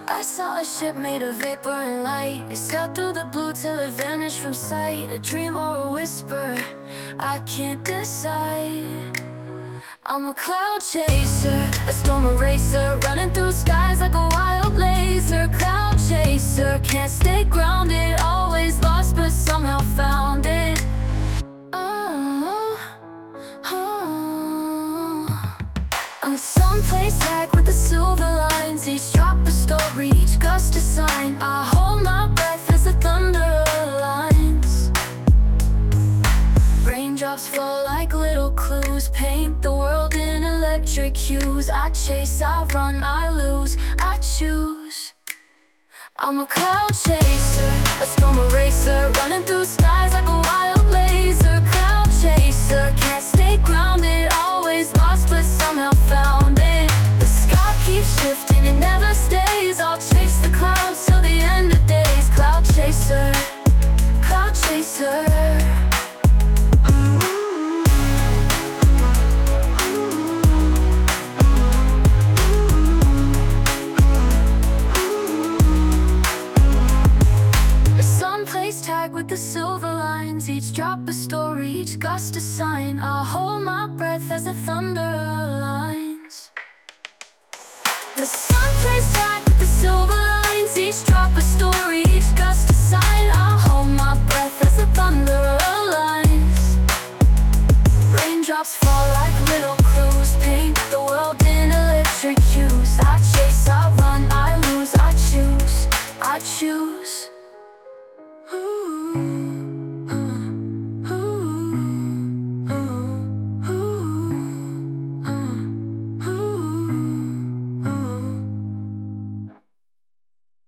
I saw a ship made of vapor and light. It sailed through the blue till it vanished from sight. A dream or a whisper, I can't decide. I'm a cloud chaser, a storm eraser, running through skies like a wild laser. Cloud chaser, can't stay grounded, always lost but somehow found it. Oh, oh. I'm someplace back with the silver lines. Each drop a story, each gust a sign. I hold my breath as the thunder aligns. Raindrops fall like little clues, paint the world in electric hues. I chase, I run, I lose, I choose. I'm a cloud chaser, a storm eraser, running through skies like a wild laser. Cloud chaser, can't stay grounded, always lost but somehow found it. The sky keeps shifting, it never stays. I'll chase the clouds till the end of days. Cloud chaser, cloud chaser. Tag with the silver lines, each drop a story, each gust a sign. I'll hold my breath as the thunder aligns. The sun plays tag with the silver lines, each drop a story,